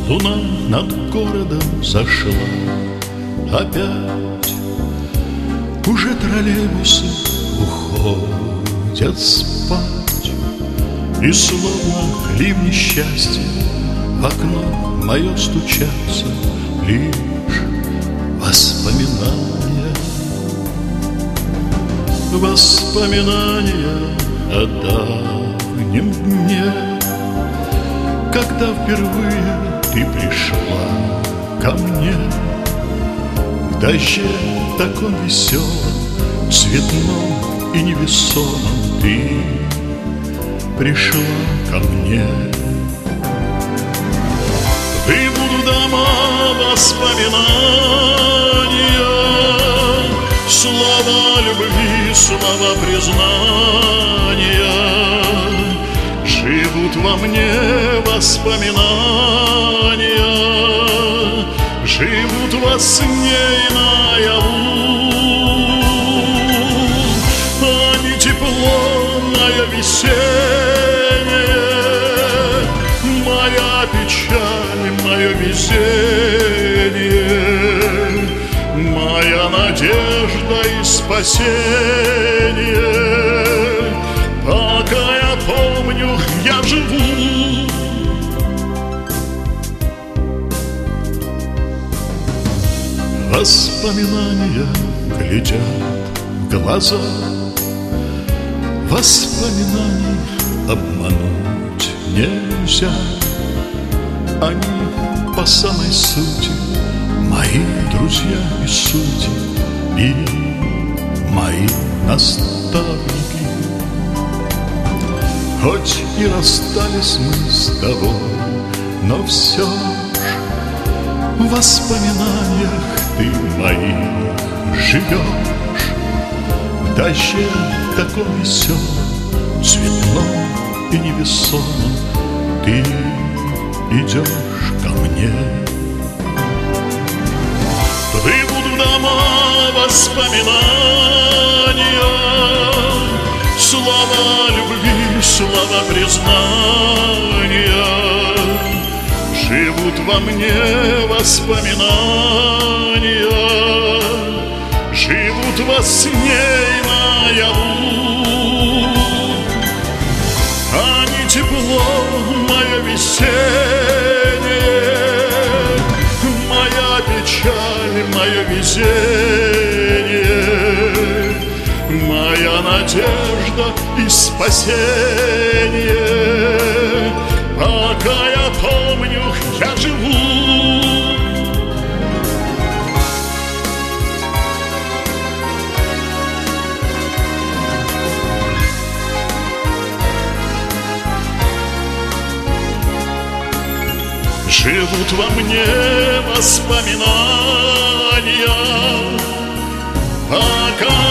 Луна над городом зашла опять. Уже троллейбусы уходят спать, и словно ливни счастья в окно мое стучатся лишь воспоминания. Воспоминания о давнем дне, когда впервые ты пришла ко мне. В дожде таком веселом, цветном и невесомом ты пришла ко мне. Выбуду дома воспоминания, слова любви, слова признания. Живут во мне воспоминания, живут во сне и наяву. Они тепло, мое весеннее, моя печаль, мое везение, моя надежда и спасение. Пока я помню, я живу. Воспоминания глядят в глаза, воспоминаний обмануть нельзя. Они по самой сути мои друзья и судьи, и мои наставники. Хоть и расстались мы с тобой, но все ж в воспоминаниях ты моих живешь. В дожде таком веселом, цветном и невесомом ты идешь ко мне. Выбуду дома воспоминания, слова любви, слова признания. Живут во мне воспоминания, живут во сне и наяву. Они тепло, мое весеннее, моя печаль, мое везение, моя надежда и спасение. Пока я помню, я живу. Живут во мне воспоминания, пока